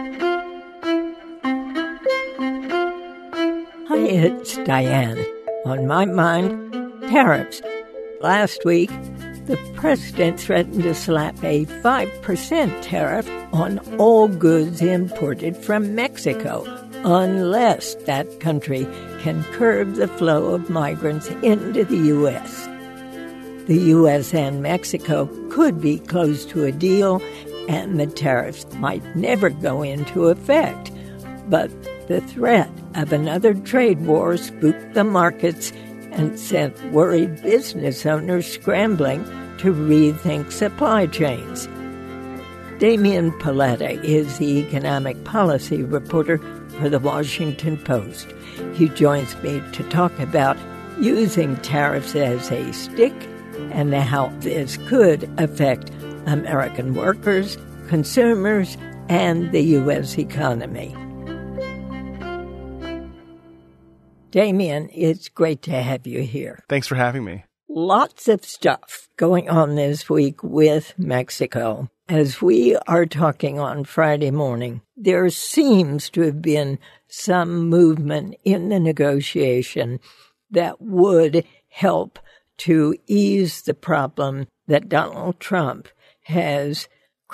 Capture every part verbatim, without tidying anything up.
Hi, it's Diane. On my mind, tariffs. Last week, the president threatened to slap a five percent tariff on all goods imported from Mexico, unless that country can curb the flow of migrants into the U S. The U S and Mexico could be close to a deal, and the tariffs might never go into effect. But the threat of another trade war spooked the markets and sent worried business owners scrambling to rethink supply chains. Damian Paletta is the economic policy reporter for The Washington Post. He joins me to talk about using tariffs as a stick and how this could affect American workers, consumers, and the U S economy. Damian, it's great to have you here. Thanks for having me. Lots of stuff going on this week with Mexico. As we are talking on Friday morning, there seems to have been some movement in the negotiation that would help to ease the problem that Donald Trump has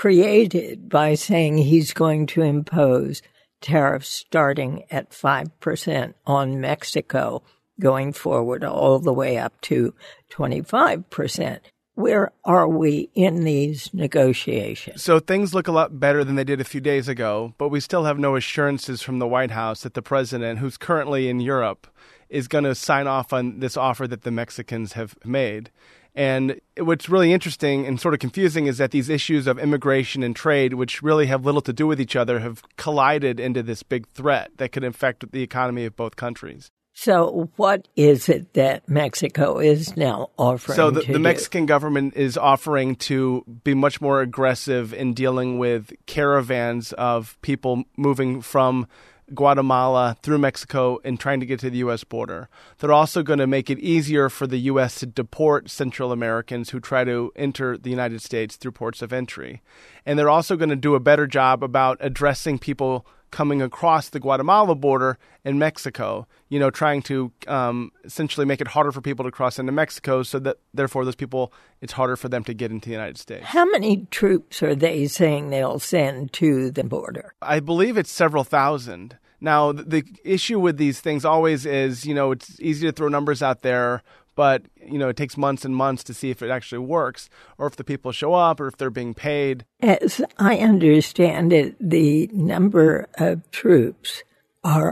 created by saying he's going to impose tariffs starting at five percent on Mexico, going forward all the way up to twenty-five percent. Where are we in these negotiations? So things look a lot better than they did a few days ago, but we still have no assurances from the White House that the president, who's currently in Europe, is going to sign off on this offer that the Mexicans have made. And what's really interesting and sort of confusing is that these issues of immigration and trade, which really have little to do with each other, have collided into this big threat that could affect the economy of both countries. So what is it that Mexico is now offering So the, to the do? Mexican government is offering to be much more aggressive in dealing with caravans of people moving from Guatemala through Mexico and trying to get to the U S border. They're also going to make it easier for the U S to deport Central Americans who try to enter the United States through ports of entry. And they're also going to do a better job about addressing people coming across the Guatemala border in Mexico, you know, trying to um, essentially make it harder for people to cross into Mexico so that, therefore, those people, it's harder for them to get into the United States. How many troops are they saying they'll send to the border? I believe it's several thousand. Now, the issue with these things always is, you know, it's easy to throw numbers out there, but, you know, it takes months and months to see if it actually works or if the people show up or if they're being paid. As I understand it, the number of troops are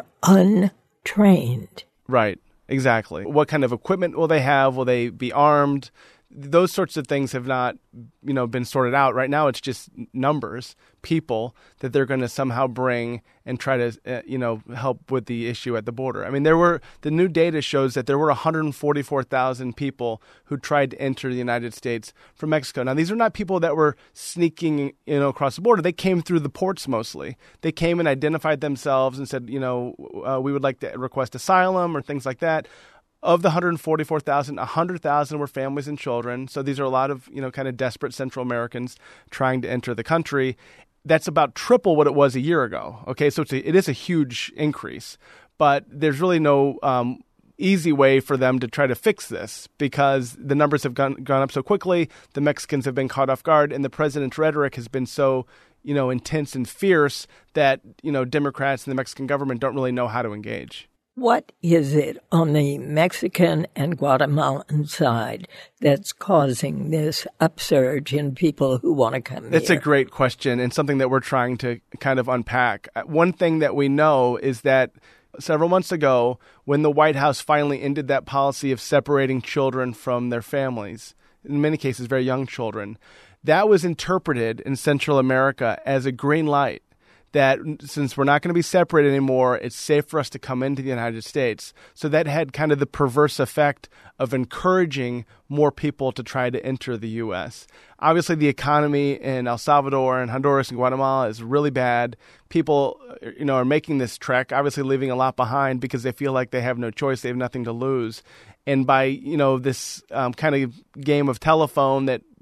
untrained. Right, exactly. What kind of equipment will they have? Will they be armed? Those sorts of things have not, you know, been sorted out. Right now, it's just numbers, people that they're going to somehow bring and try to, uh, you know, help with the issue at the border. I mean, there were the new data shows that there were one hundred forty-four thousand people who tried to enter the United States from Mexico. Now, these are not people that were sneaking, you know, across the border. They came through the ports mostly. They came and identified themselves and said, you know, uh, we would like to request asylum or things like that. Of the one hundred forty-four thousand, one hundred thousand were families and children. So these are a lot of, you know, kind of desperate Central Americans trying to enter the country. That's about triple what it was a year ago. Okay, so it's a, it is a huge increase. But there's really no um, easy way for them to try to fix this because the numbers have gone, gone up so quickly. The Mexicans have been caught off guard, and the president's rhetoric has been so, you know, intense and fierce that, you know, Democrats and the Mexican government don't really know how to engage. What is it on the Mexican and Guatemalan side that's causing this upsurge in people who want to come That's here? a great question and something that we're trying to kind of unpack. One thing that we know is that several months ago, when the White House finally ended that policy of separating children from their families, in many cases very young children, that was interpreted in Central America as a green light. That since we're not going to be separated anymore, it's safe for us to come into the United States. So that had kind of the perverse effect of encouraging more people to try to enter the U S. Obviously, the economy in El Salvador and Honduras and Guatemala is really bad. People, you know, are making this trek, obviously leaving a lot behind because they feel like they have no choice. They have nothing to lose. And by, you know, this um, kind of game of telephone that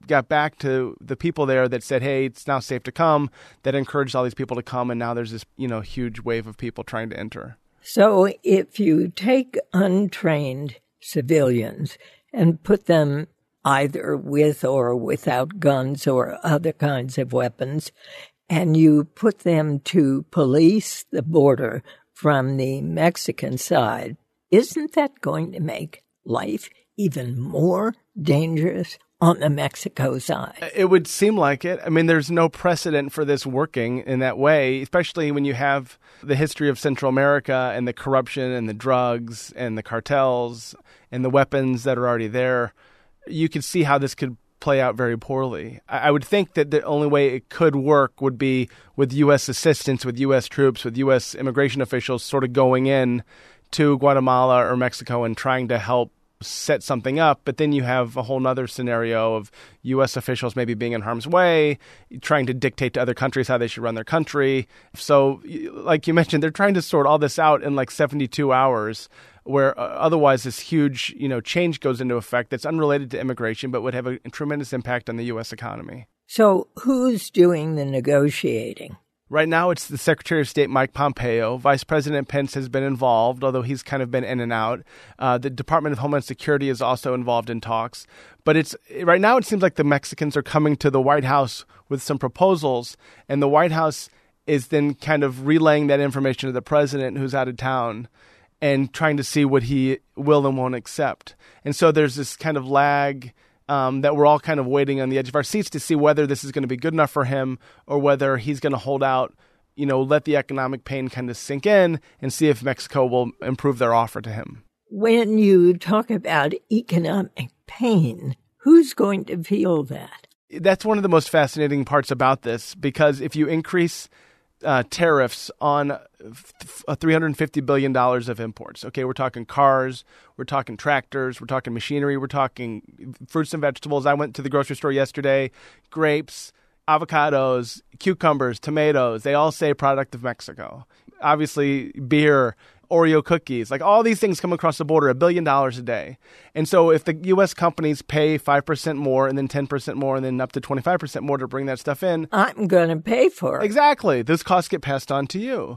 got back to the people there that said, hey, it's now safe to come, that encouraged all these people to come. And now there's this, you know, huge wave of people trying to enter. So if you take untrained civilians and put them either with or without guns or other kinds of weapons, and you put them to police the border from the Mexican side, isn't that going to make life even more dangerous on the Mexico side? It would seem like it. I mean, there's no precedent for this working in that way, especially when you have the history of Central America and the corruption and the drugs and the cartels and the weapons that are already there. You could see how this could play out very poorly. I would think that the only way it could work would be with U S assistance, with U S troops, with U S immigration officials sort of going in to Guatemala or Mexico and trying to help set something up. But then you have a whole nother scenario of U S officials maybe being in harm's way, trying to dictate to other countries how they should run their country. So like you mentioned, they're trying to sort all this out in like seventy-two hours, where uh, otherwise this huge, you know, change goes into effect that's unrelated to immigration, but would have a, a tremendous impact on the U S economy. So who's doing the negotiating? Right now, it's the Secretary of State, Mike Pompeo. Vice President Pence has been involved, although he's kind of been in and out. Uh, the Department of Homeland Security is also involved in talks. But it's right now, it seems like the Mexicans are coming to the White House with some proposals, and the White House is then kind of relaying that information to the president who's out of town and trying to see what he will and won't accept. And so there's this kind of lag um, that we're all kind of waiting on the edge of our seats to see whether this is going to be good enough for him or whether he's going to hold out, you know, let the economic pain kind of sink in and see if Mexico will improve their offer to him. When you talk about economic pain, who's going to feel that? That's one of the most fascinating parts about this, because if you increase Uh, tariffs on three hundred fifty billion dollars of imports. Okay, we're talking cars, we're talking tractors, we're talking machinery, we're talking fruits and vegetables. I went to the grocery store yesterday, grapes, avocados, cucumbers, tomatoes, they all say product of Mexico. Obviously, beer, Oreo cookies, like all these things come across the border, a billion dollars a day. And so if the U S companies pay five percent more and then ten percent more and then up to twenty-five percent more to bring that stuff in, I'm going to pay for it. Exactly. Those costs get passed on to you.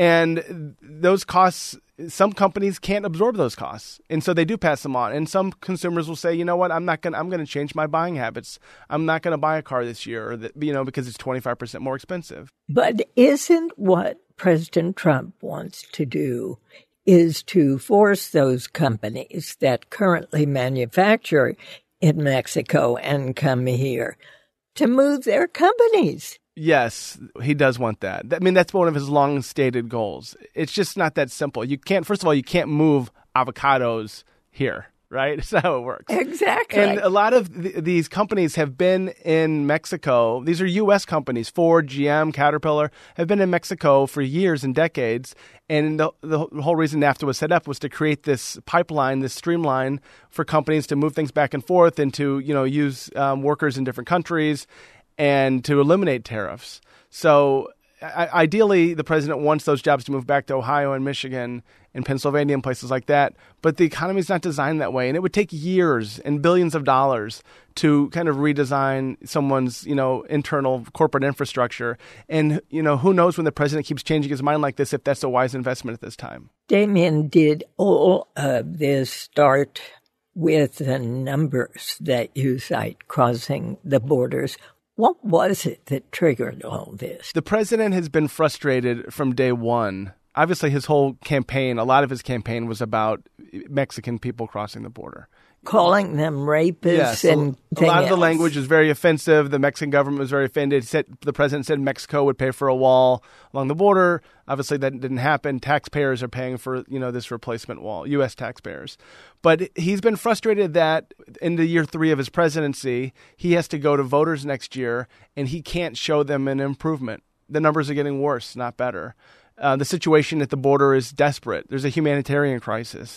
And those costs, some companies can't absorb those costs. And so they do pass them on. And some consumers will say, you know what, I'm not going to, I'm going to change my buying habits. I'm not going to buy a car this year, or that, you know, because it's twenty-five percent more expensive. But isn't what President Trump wants to do is to force those companies that currently manufacture in Mexico and come here to move their companies? Yes, he does want that. I mean, that's one of his long-stated goals. It's just not that simple. You can't, first of all, you can't move avocados here, right? That's not how it works. Exactly. And a lot of th- these companies have been in Mexico. These are U S companies. Ford, G M, Caterpillar have been in Mexico for years and decades. And the, the whole reason NAFTA was set up was to create this pipeline, this streamline for companies to move things back and forth and to, you know, use um, workers in different countries and to eliminate tariffs. So I- ideally, the president wants those jobs to move back to Ohio and Michigan and Pennsylvania and places like that. But the economy is not designed that way. And it would take years and billions of dollars to kind of redesign someone's, you know, internal corporate infrastructure. And, you know, who knows when the president keeps changing his mind like this, if that's a wise investment at this time. Damien, did all of this start with the numbers that you cite crossing the borders? What was it that triggered all this? The president has been frustrated from day one. Obviously, his whole campaign, a lot of his campaign was about Mexican people crossing the border. Calling them rapists yes, and a, a lot of the else. language was very offensive. The Mexican government was very offended. Said, the president said Mexico would pay for a wall along the border. Obviously, that didn't happen. Taxpayers are paying for, you know, this replacement wall, U S taxpayers. But he's been frustrated that in the year three of his presidency, he has to go to voters next year, and he can't show them an improvement. The numbers are getting worse, not better. Uh, the situation at the border is desperate. There's a humanitarian crisis.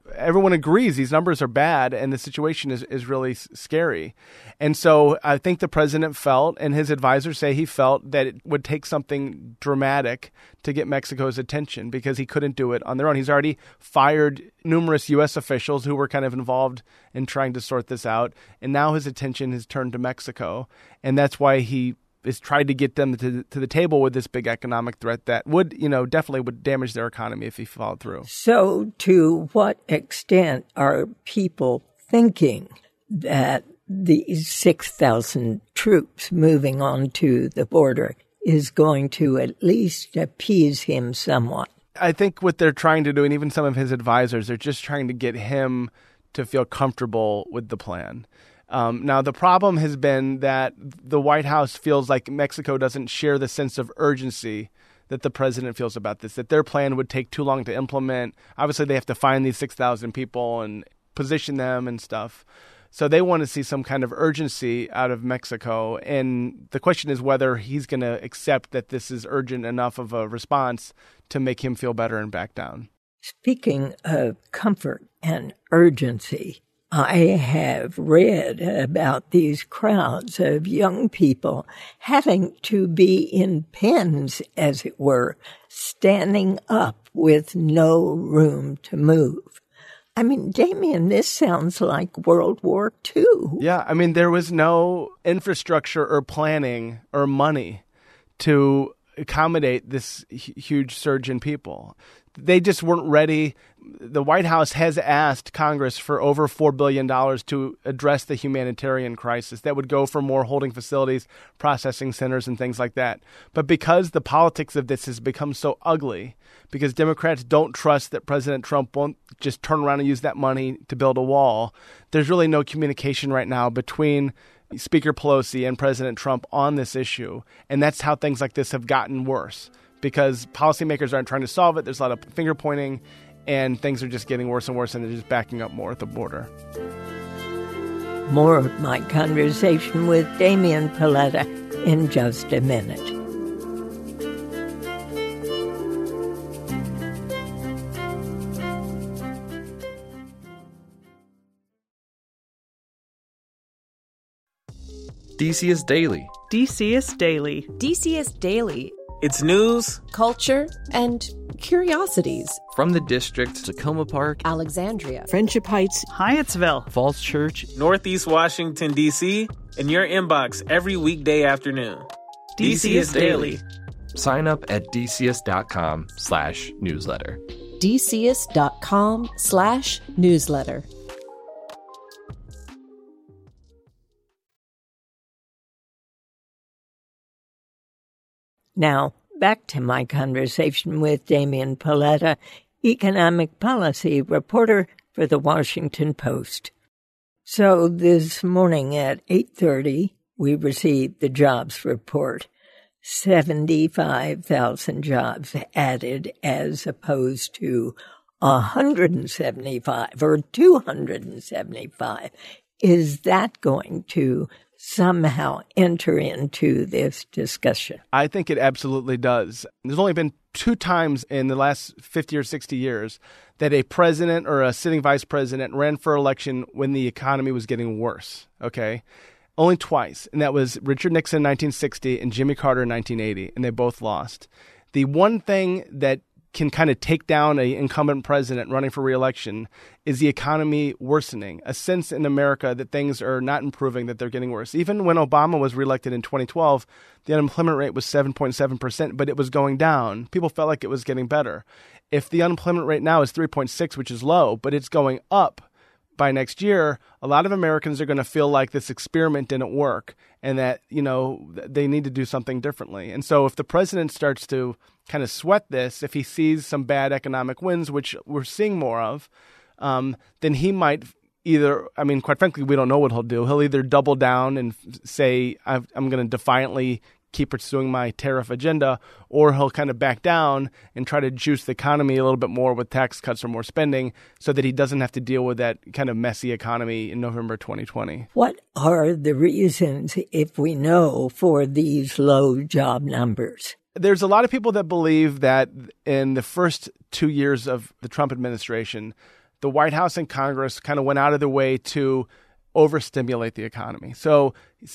everyone agrees these numbers are bad and the situation is, is really scary. And so I think the president felt, and his advisors say he felt, that it would take something dramatic to get Mexico's attention because he couldn't do it on their own. He's already fired numerous U S officials who were kind of involved in trying to sort this out. And now his attention has turned to Mexico. And that's why he is tried to get them to, to the table with this big economic threat that would, you know, definitely would damage their economy if he followed through. So to what extent are people thinking that these six thousand troops moving on to the border is going to at least appease him somewhat? I think what they're trying to do, and even some of his advisors, they're just trying to get him to feel comfortable with the plan. Um, now, the problem has been that the White House feels like Mexico doesn't share the sense of urgency that the president feels about this, that their plan would take too long to implement. Obviously, they have to find these six thousand people and position them and stuff. So they want to see some kind of urgency out of Mexico. And the question is whether he's going to accept that this is urgent enough of a response to make him feel better and back down. Speaking of comfort and urgency, I have read about these crowds of young people having to be in pens, as it were, standing up with no room to move. I mean, Damien, this sounds like World War Two. Yeah, I mean, there was no infrastructure or planning or money to accommodate this huge surge in people. They just weren't ready. The White House has asked Congress for over four billion dollars to address the humanitarian crisis. That would go for more holding facilities, processing centers, and things like that. But because the politics of this has become so ugly, because Democrats don't trust that President Trump won't just turn around and use that money to build a wall, there's really no communication right now between Speaker Pelosi and President Trump on this issue. And that's how things like this have gotten worse, because policymakers aren't trying to solve it. There's a lot of finger pointing, and things are just getting worse and worse, and they're just backing up more at the border. More of my conversation with Damian Paletta in just a minute. D C S Daily. D C S Daily. D C S Daily. It's news, culture, and curiosities. From the district, Tacoma Park, Alexandria, Friendship Heights, Hyattsville, Falls Church, Northeast Washington, D C, in your inbox every weekday afternoon. D C S Daily. Sign up at dcs.com slash newsletter. dcs.com slash newsletter. Now, back to my conversation with Damian Paletta, economic policy reporter for The Washington Post. So this morning at eight thirty, we received the jobs report. seventy-five thousand jobs added as opposed to one hundred seventy-five or two hundred seventy-five. Is that going to somehow enter into this discussion? I think it absolutely does. There's only been two times in the last fifty or sixty years that a president or a sitting vice president ran for election when the economy was getting worse, okay? Only twice, and that was Richard Nixon in nineteen sixty and Jimmy Carter in nineteen eighty, and they both lost. The one thing that can kind of take down an incumbent president running for re-election is the economy worsening, a sense in America that things are not improving, that they're getting worse. Even when Obama was reelected in twenty twelve, the unemployment rate was seven point seven percent, but it was going down. People felt like it was getting better. If the unemployment rate now is three point six, which is low, but it's going up by next year, a lot of Americans are going to feel like this experiment didn't work and that, you know, they need to do something differently. And so if the president starts to kind of sweat this, if he sees some bad economic wins, which we're seeing more of, um, then he might either, I mean, quite frankly, we don't know what he'll do. He'll either double down and say, I've, I'm going to defiantly keep pursuing my tariff agenda, or he'll kind of back down and try to juice the economy a little bit more with tax cuts or more spending so that he doesn't have to deal with that kind of messy economy in November twenty twenty. What are the reasons, if we know, for these low job numbers? There's a lot of people that believe that in the first two years of the Trump administration, the White House and Congress kind of went out of their way to overstimulate the economy. So,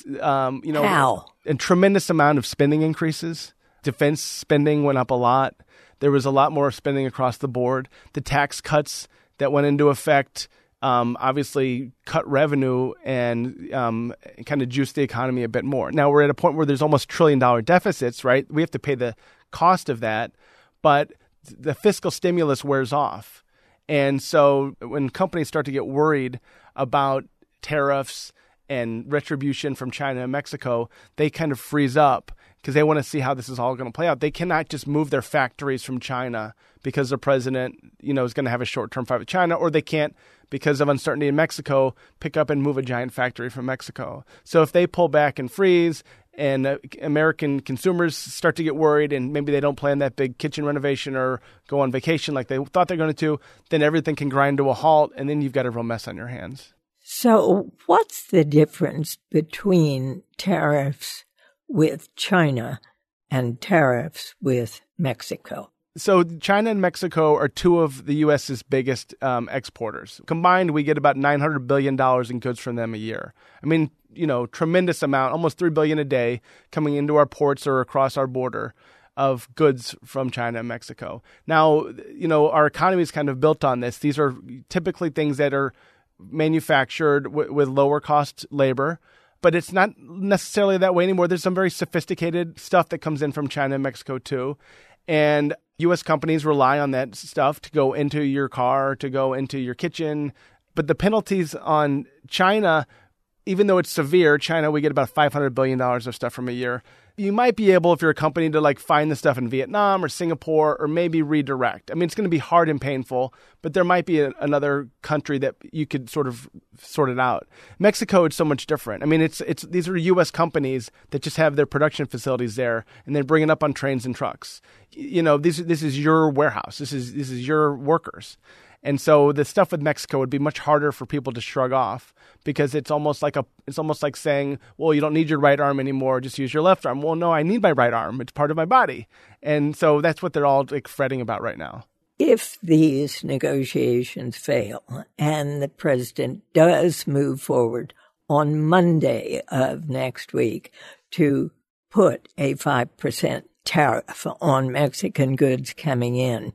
um, you know, How? a tremendous amount of spending increases. Defense spending went up a lot. There was a lot more spending across the board. The tax cuts that went into effect um, obviously cut revenue and um, kind of juiced the economy a bit more. Now we're at a point where there's almost trillion dollar deficits, right? We have to pay the cost of that, but the fiscal stimulus wears off. And so when companies start to get worried about tariffs and retribution from China and Mexico, they kind of freeze up because they want to see how this is all going to play out. They cannot just move their factories from China because the president, you know, is going to have a short-term fight with China, or they can't, because of uncertainty in Mexico, pick up and move a giant factory from Mexico. So if they pull back and freeze and uh, American consumers start to get worried and maybe they don't plan that big kitchen renovation or go on vacation like they thought they're going to, then everything can grind to a halt, and then you've got a real mess on your hands. So what's the difference between tariffs with China and tariffs with Mexico? So China and Mexico are two of the U S's biggest um, exporters. Combined, we get about nine hundred billion dollars in goods from them a year. I mean, you know, tremendous amount, almost three billion dollars a day coming into our ports or across our border of goods from China and Mexico. Now, you know, our economy is kind of built on this. These are typically things that are manufactured w- with lower cost labor, but it's not necessarily that way anymore. There's some very sophisticated stuff that comes in from China and Mexico too. And U S companies rely on that stuff to go into your car, to go into your kitchen. But the penalties on China, even though it's severe, China, we get about five hundred billion dollars of stuff from a year. You might be able, if you're a company, to like find the stuff in Vietnam or Singapore or maybe redirect. I mean, it's going to be hard and painful, but there might be a, another country that you could sort of sort it out. Mexico, it's so much different. I mean, it's it's these are U S companies that just have their production facilities there, and they bring it up on trains and trucks. You know, this this is your warehouse. This is this is your workers. And so the stuff with Mexico would be much harder for people to shrug off because it's almost like a it's almost like saying, well, you don't need your right arm anymore, just use your left arm. Well, no, I need my right arm. It's part of my body. And so that's what they're all like fretting about right now. If these negotiations fail and the president does move forward on Monday of next week to put a five percent tariff on Mexican goods coming in,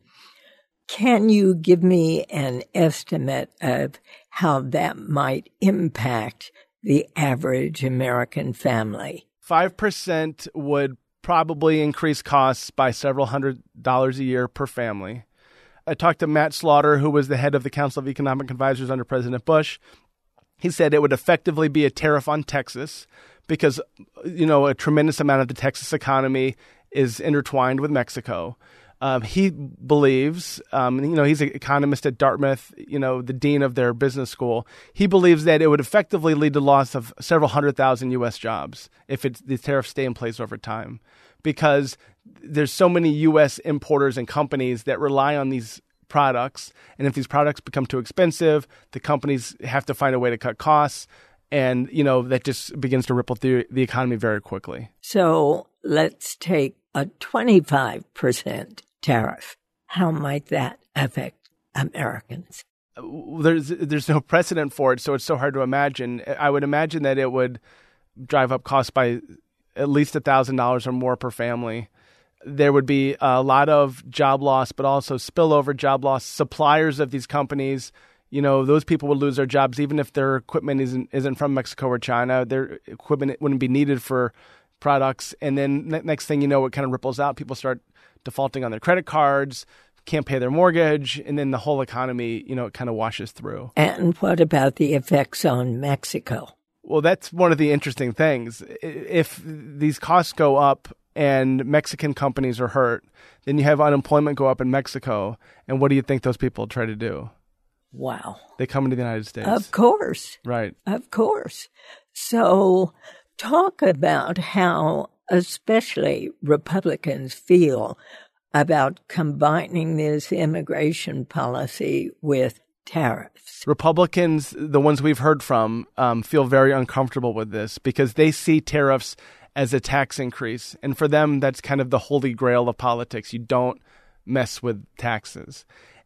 can you give me an estimate of how that might impact the average American family? five percent would probably increase costs by several hundred dollars a year per family. I talked to Matt Slaughter, who was the head of the Council of Economic Advisors under President Bush. He said it would effectively be a tariff on Texas because, you know, a tremendous amount of the Texas economy is intertwined with Mexico. Um, he believes, um, you know, he's an economist at Dartmouth, you know, the dean of their business school. He believes that it would effectively lead to loss of several hundred thousand U S jobs if it's, the tariffs stay in place over time, because there's so many U S importers and companies that rely on these products. And if these products become too expensive, the companies have to find a way to cut costs. And, you know, that just begins to ripple through the economy very quickly. So let's take a twenty-five percent tariff. How might that affect Americans? There's there's no precedent for it, so it's so hard to imagine. I would imagine that it would drive up costs by at least one thousand dollars or more per family. There would be a lot of job loss, but also spillover job loss. Suppliers of these companies, you know, those people would lose their jobs even if their equipment isn't isn't from Mexico or China. Their equipment wouldn't be needed for products. And then next thing you know, it kind of ripples out. People start defaulting on their credit cards, can't pay their mortgage, and then the whole economy, you know, it kind of washes through. And what about the effects on Mexico? Well, that's one of the interesting things. If these costs go up and Mexican companies are hurt, then you have unemployment go up in Mexico. And what do you think those people try to do? Wow. They come into the United States. Of course. Right. Of course. So talk about how especially Republicans feel about combining this immigration policy with tariffs. Republicans, the ones we've heard from, um, feel very uncomfortable with this because they see tariffs as a tax increase. And for them, that's kind of the holy grail of politics. You don't mess with taxes.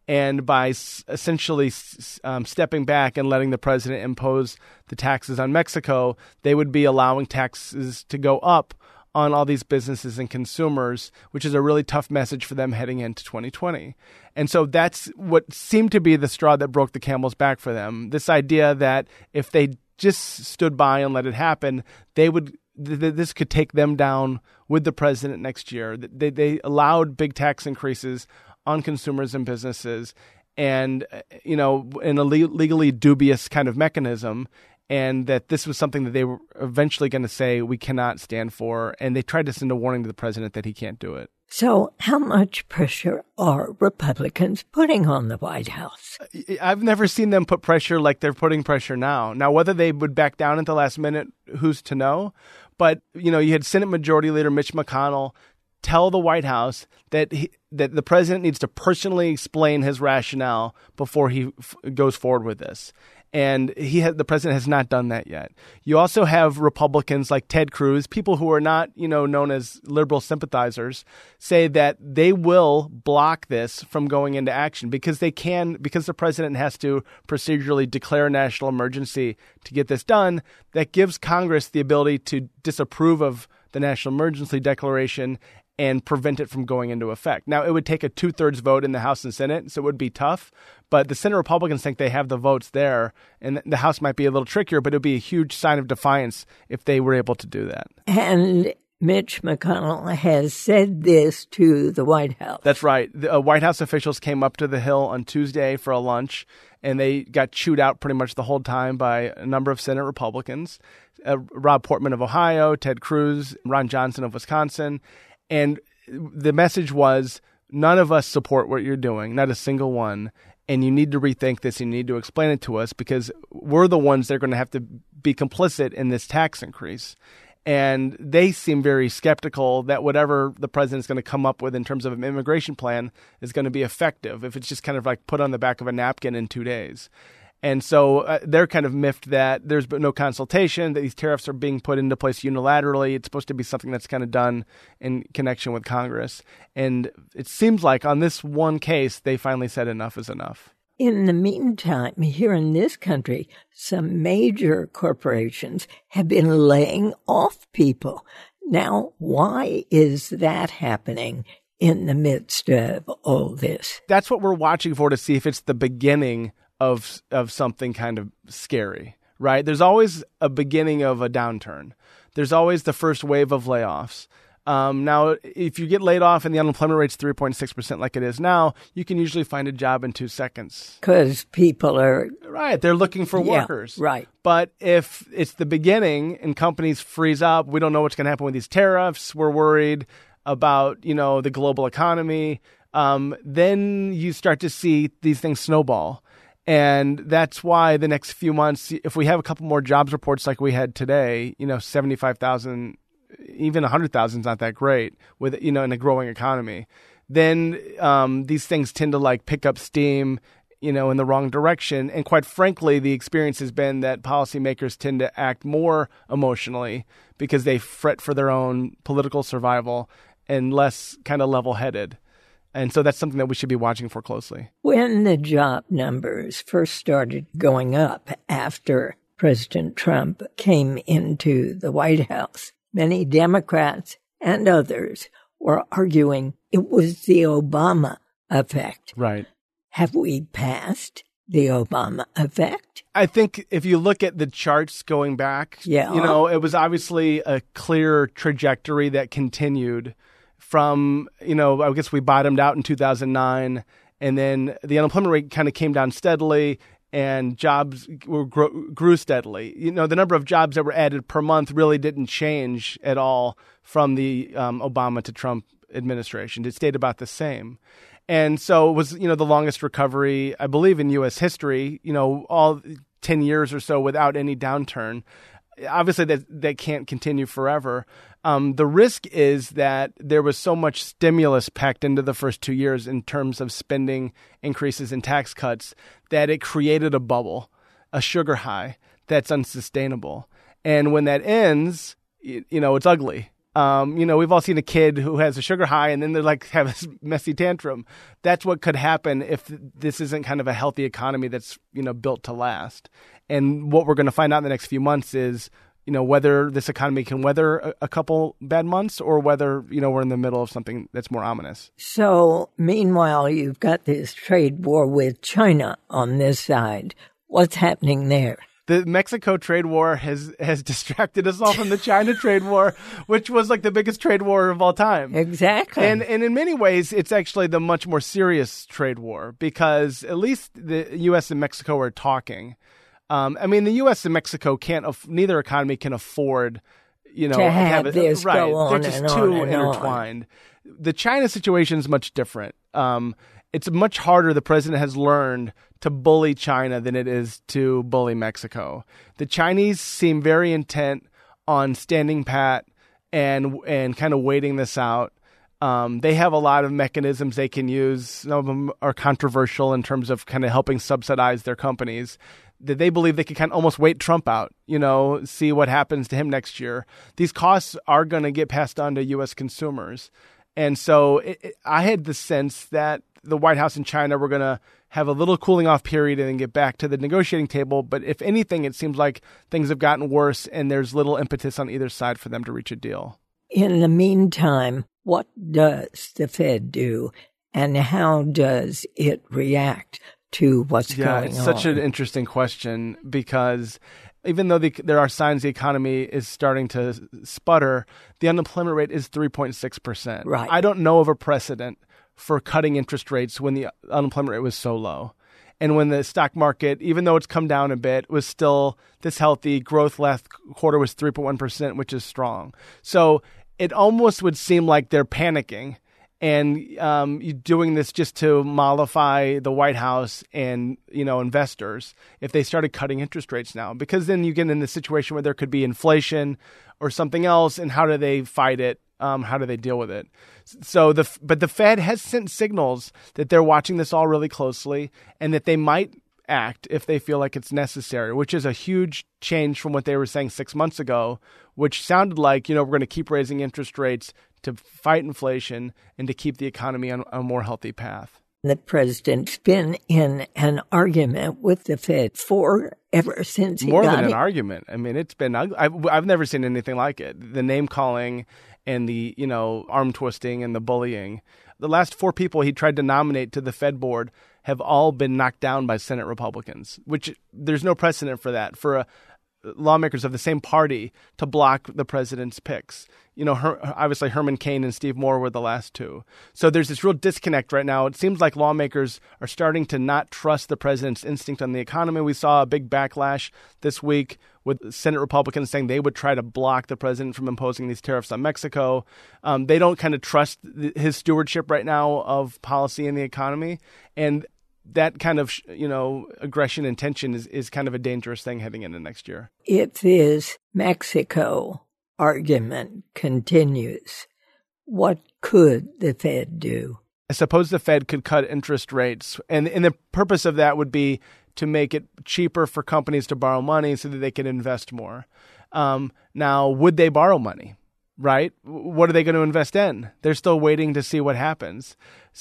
And by s- essentially s- um, stepping back and letting the president impose the taxes on Mexico, they would be allowing taxes to go up on all these businesses and consumers, which is a really tough message for them heading into twenty twenty. And so that's what seemed to be the straw that broke the camel's back for them. This idea that if they just stood by and let it happen, they would th- this could take them down with the president next year. They, they allowed big tax increases on consumers and businesses, and you know, in a le- legally dubious kind of mechanism, and that this was something that they were eventually going to say we cannot stand for, and they tried to send a warning to the president that he can't do it. So how much pressure are Republicans putting on the White House? I've never seen them put pressure like they're putting pressure now. Now, whether they would back down at the last minute, who's to know? But, you know, you had Senate Majority Leader Mitch McConnell tell the White House that he, that the president needs to personally explain his rationale before he f- goes forward with this. And he ha- the president has not done that yet. You also have Republicans like Ted Cruz, people who are not, you know, known as liberal sympathizers, say that they will block this from going into action because they can, because the president has to procedurally declare a national emergency to get this done. That gives Congress the ability to disapprove of the national emergency declaration and prevent it from going into effect. Now, it would take a two-thirds vote in the House and Senate, so it would be tough. But the Senate Republicans think they have the votes there, and the House might be a little trickier, but it would be a huge sign of defiance if they were able to do that. And Mitch McConnell has said this to the White House. That's right. The uh, White House officials came up to the Hill on Tuesday for a lunch, and they got chewed out pretty much the whole time by a number of Senate Republicans. Uh, Rob Portman of Ohio, Ted Cruz, Ron Johnson of Wisconsin. And the message was, none of us support what you're doing, not a single one. And you need to rethink this. You need to explain it to us because we're the ones that are going to have to be complicit in this tax increase. And they seem very skeptical that whatever the president's going to come up with in terms of an immigration plan is going to be effective if it's just kind of like put on the back of a napkin in two days. And so uh, they're kind of miffed that there's been no consultation, that these tariffs are being put into place unilaterally. It's supposed to be something that's kind of done in connection with Congress. And it seems like on this one case, they finally said enough is enough. In the meantime, here in this country, some major corporations have been laying off people. Now, why is that happening in the midst of all this? That's what we're watching for, to see if it's the beginning of of something kind of scary, right? There's always a beginning of a downturn. There's always the first wave of layoffs. Um, now, if you get laid off and the unemployment rate's three point six percent like it is now, you can usually find a job in two seconds. Because people are... Right, they're looking for yeah, workers. Right. But if it's the beginning and companies freeze up, we don't know what's going to happen with these tariffs, we're worried about, you know, the global economy, um, then you start to see these things snowball. And that's why the next few months, if we have a couple more jobs reports like we had today, you know, seventy-five thousand, even one hundred thousand is not that great with, you know, in a growing economy, then um, these things tend to like pick up steam, you know, in the wrong direction. And quite frankly, the experience has been that policymakers tend to act more emotionally because they fret for their own political survival and less kind of level-headed. And so that's something that we should be watching for closely. When the job numbers first started going up after President Trump came into the White House, many Democrats and others were arguing it was the Obama effect. Right. Have we passed the Obama effect? I think if you look at the charts going back, yeah. you know, it was obviously a clear trajectory that continued from, you know, I guess we bottomed out in two thousand nine, and then the unemployment rate kind of came down steadily, and jobs were, grew, grew steadily. You know, the number of jobs that were added per month really didn't change at all from the um, Obama to Trump administration. It stayed about the same. And so it was, you know, the longest recovery, I believe, in U S history, you know, all ten years or so without any downturn. Obviously, that, that can't continue forever. Um, the risk is that there was so much stimulus packed into the first two years in terms of spending increases and tax cuts that it created a bubble, a sugar high that's unsustainable. And when that ends, you, you know, it's ugly. Um, you know, we've all seen a kid who has a sugar high and then they're like have this messy tantrum. That's what could happen if this isn't kind of a healthy economy that's, you know, built to last. And what we're going to find out in the next few months is, you know, whether this economy can weather a, a couple bad months or whether, you know, we're in the middle of something that's more ominous. So meanwhile, you've got this trade war with China on this side. What's happening there? The Mexico trade war has, has distracted us all from the China trade war, which was like the biggest trade war of all time. Exactly. And and in many ways, it's actually the much more serious trade war because at least the U S and Mexico are talking. Um, I mean, the U S and Mexico can't, neither economy can afford, you know, to have, have it, this right. go on They're just and too on and intertwined. On. The China situation is much different. Um, it's much harder. The president has learned to bully China than it is to bully Mexico. The Chinese seem very intent on standing pat and and kind of waiting this out. Um, they have a lot of mechanisms they can use. Some of them are controversial in terms of kind of helping subsidize their companies. That they believe they can kind of almost wait Trump out, you know, see what happens to him next year. These costs are going to get passed on to U S consumers. And so it, it, I had the sense that the White House and China were going to have a little cooling off period and then get back to the negotiating table. But if anything, it seems like things have gotten worse and there's little impetus on either side for them to reach a deal. In the meantime, what does the Fed do and how does it react to what's yeah, going it's on? such an interesting question because even though the, there are signs the economy is starting to sputter, the unemployment rate is three point six percent. Right. I don't know of a precedent for cutting interest rates when the unemployment rate was so low. And when the stock market, even though it's come down a bit, was still this healthy. Growth last quarter was three point one percent, which is strong. So it almost would seem like they're panicking and um, doing this just to mollify the White House and, you know, investors if they started cutting interest rates now, because then you get in the situation where there could be inflation or something else. And how do they fight it? Um, how do they deal with it? So the but the Fed has sent signals that they're watching this all really closely and that they might act if they feel like it's necessary, which is a huge change from what they were saying six months ago, which sounded like, you know, we're going to keep raising interest rates to fight inflation and to keep the economy on a more healthy path. The president's been in an argument with the Fed for ever since he More got than an it. argument. I mean, it's been ugly. I've, I've never seen anything like it. The name calling and the, you know, arm twisting and the bullying. The last four people he tried to nominate to the Fed board have all been knocked down by Senate Republicans, which there's no precedent for that, for a, lawmakers of the same party to block the president's picks. You know, her, obviously Herman Cain and Steve Moore were the last two. So there's this real disconnect right now. It seems like lawmakers are starting to not trust the president's instinct on the economy. We saw a big backlash this week with Senate Republicans saying they would try to block the president from imposing these tariffs on Mexico. Um, they don't kind of trust th- his stewardship right now of policy in the economy. And that kind of, you know, aggression and tension is, is kind of a dangerous thing heading into next year. If this Mexico argument continues, what could the Fed do? I suppose the Fed could cut interest rates. And, and the purpose of that would be to make it cheaper for companies to borrow money so that they can invest more. Um, now, would they borrow money? Right? What are they going to invest in? They're still waiting to see what happens.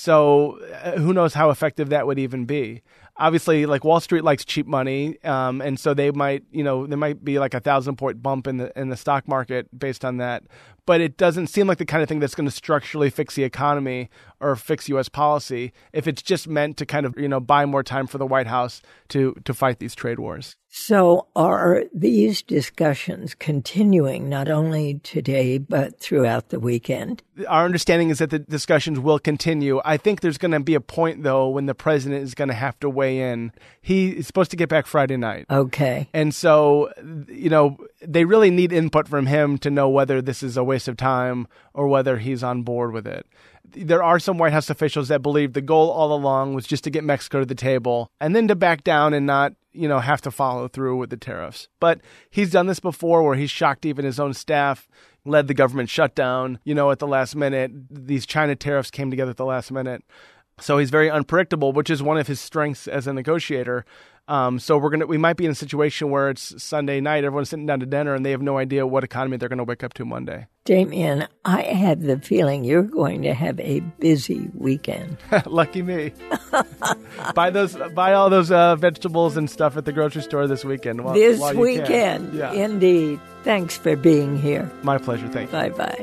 So uh, who knows how effective that would even be? Obviously, like Wall Street likes cheap money, um, and so they might, you know, there might be like a thousand point bump in the in the stock market based on that. But it doesn't seem like the kind of thing that's going to structurally fix the economy or fix U S policy if it's just meant to kind of, you know, buy more time for the White House to to fight these trade wars. So are these discussions continuing not only today, but throughout the weekend? Our understanding is that the discussions will continue. I think there's going to be a point, though, when the president is going to have to weigh in. He is supposed to get back Friday night. Okay. And so, you know, they really need input from him to know whether this is a waste of time or whether he's on board with it. There are some White House officials that believe the goal all along was just to get Mexico to the table and then to back down and not, you know, have to follow through with the tariffs. But he's done this before where he's shocked even his own staff, led the government shutdown, you know, at the last minute. These China tariffs came together at the last minute. So he's very unpredictable, which is one of his strengths as a negotiator. Um, so we're gonna we might be in a situation where it's Sunday night, everyone's sitting down to dinner, and they have no idea what economy they're going to wake up to Monday. Damien, I have the feeling you're going to have a busy weekend. Lucky me. buy those, buy all those uh, vegetables and stuff at the grocery store this weekend. While, this while you weekend, can. Yeah. Indeed. Thanks for being here. My pleasure. Thank you. Bye-bye.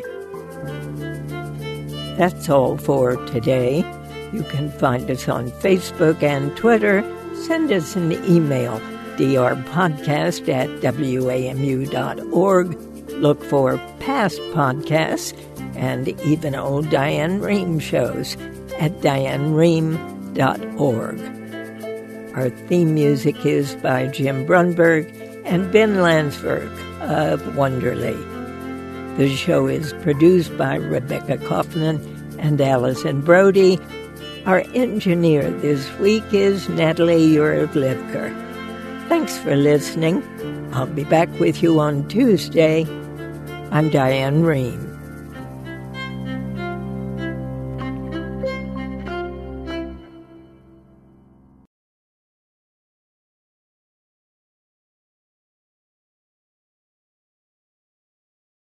That's all for today. You can find us on Facebook and Twitter. Send us an email, drpodcast at w a m u dot org. Look for past podcasts and even old Diane Rehm shows at diane rehm dot org. Our theme music is by Jim Brunberg and Ben Landsberg of Wonderly. The show is produced by Rebecca Kaufman and Allison Brody. Our engineer this week is Natalie Urevlivker. Thanks for listening. I'll be back with you on Tuesday. I'm Diane Rehm.